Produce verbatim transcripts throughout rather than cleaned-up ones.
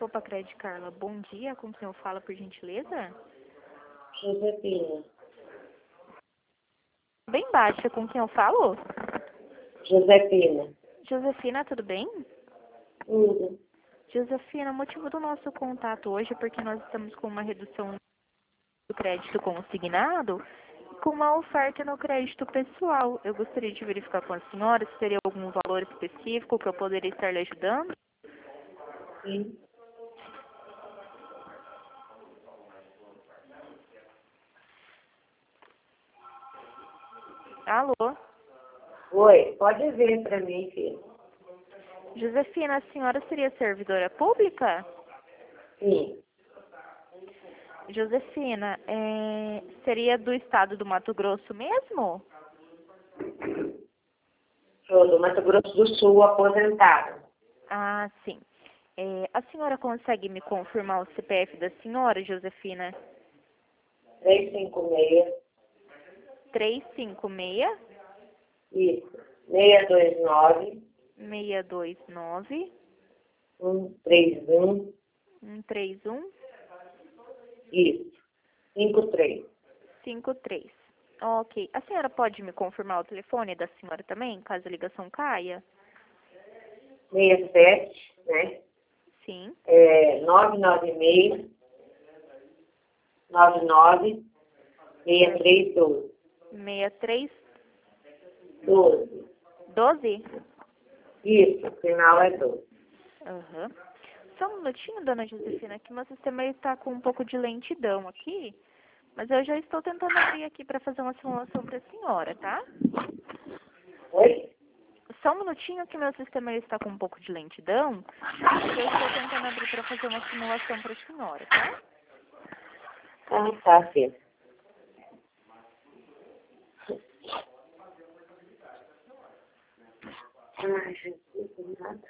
Opa, Credit Carla, bom dia. Com quem eu falo, por gentileza? Josefina. Bem baixa, com quem eu falo? Josefina. Josefina, tudo bem? Tudo. Josefina, o motivo do nosso contato hoje é porque nós estamos com uma redução do crédito consignado e com uma oferta no crédito pessoal. Eu gostaria de verificar com a senhora se teria algum valor específico que eu poderia estar lhe ajudando. Sim. Alô? Oi, pode vir para mim, filho. Josefina, a senhora seria servidora pública? Sim. Josefina, é, seria do estado do Mato Grosso mesmo? Sou do Mato Grosso do Sul, aposentada. Ah, sim. É, a senhora consegue me confirmar o C P F da senhora, Josefina? três cinco seis. três cinco seis, Isso. seis dois nove. seis dois nove, um três um. um três um, Isso. cinco três. cinco três. Ok. A senhora pode me confirmar o telefone da senhora também, caso a ligação caia? seis sete, né? Sim. É, nove nove seis. nove nove. seis três doze. seis três doze. doze? Isso, o final é doze. Aham. Só um minutinho, dona Josefina, que meu sistema está com um pouco de lentidão aqui, mas eu já estou tentando abrir aqui para fazer uma simulação para a senhora, tá? Oi? Só um minutinho que meu sistema está com um pouco de lentidão, mas eu estou tentando abrir para fazer uma simulação para a senhora, tá? Ah, tá, filho. Ai, Jesus, nada.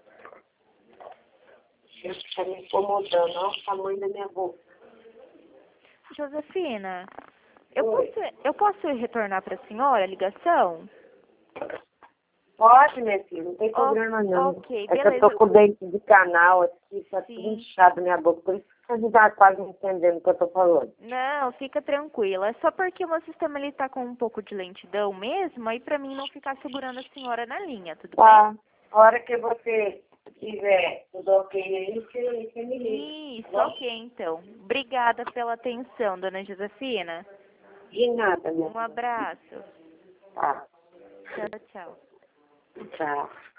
Isso está me incomodando. Olha o tamanho da minha boca. Josefina, eu Oi. posso, eu posso retornar para a senhora a ligação? Pode, minha filha, não tem Oh, problema não. ok, É que eu beleza. tô com o dente de canal aqui, tá tudo Sim. inchado na minha boca. Por isso que você não tá quase entendendo o que eu tô falando. Não, fica tranquila. É só porque o meu sistema ele tá com um pouco de lentidão mesmo, aí pra mim não ficar segurando a senhora na linha, tudo bem? Tá. A hora que você tiver tudo ok aí, você, você me liga. Isso, Tá bom? ok então. Obrigada pela atenção, dona Josefina. De nada, minha Um filha. abraço. Tá. Tchau, tchau. Tchau.